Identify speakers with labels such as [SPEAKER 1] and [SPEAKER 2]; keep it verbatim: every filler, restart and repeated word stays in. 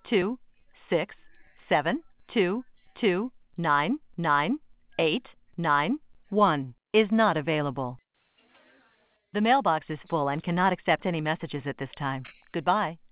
[SPEAKER 1] two six seven two two nine nine eight nine one is not available. The mailbox is full and cannot accept any messages at this time. Goodbye.